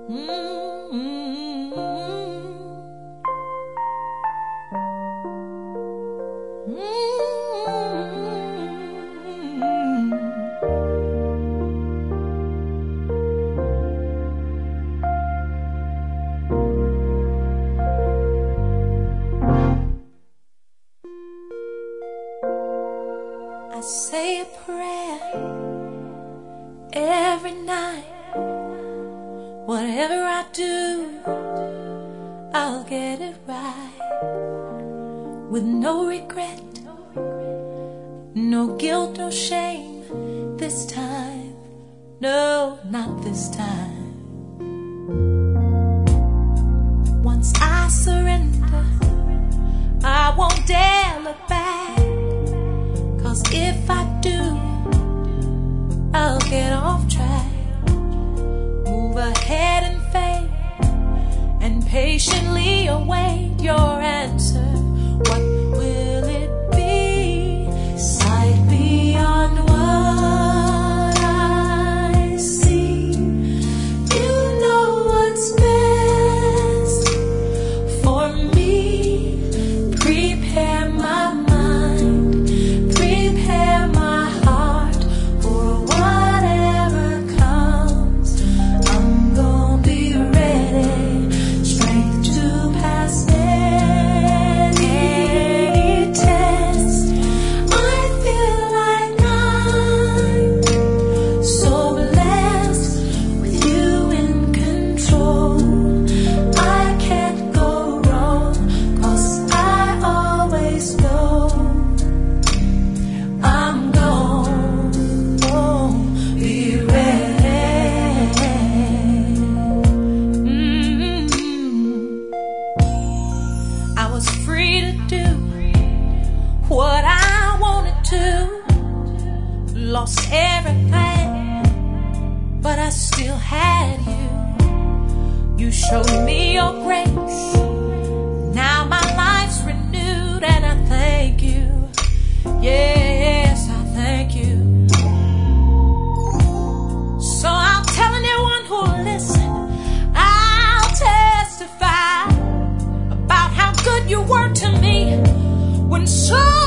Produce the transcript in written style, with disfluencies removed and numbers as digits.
I say a prayer every night. Whatever I do, I'll get it right. With no regret, no guilt, no shame. This time, no, not this time. Once I surrender, I won't dare look back. 'Cause if I do, I'll get off track. Move ahead in faith and patiently await your answer. What will it be? Sight beyond what I see. You know what's best for me. Prepare my mind, prepare my heart for whatever comes. I'm gonna be ready, strength to pass any test. I feel like I'm so blessed with you in control. I can't go wrong, 'cause I always know I'm gonna be ready. I was free to do what I wanted to. Lost everything, but I still had you. You showed me your grace. Now my life's renewed, and I thank you. Yes, I thank you. So I'll tell anyone who'll listen, I'll testify about how good you were to me when so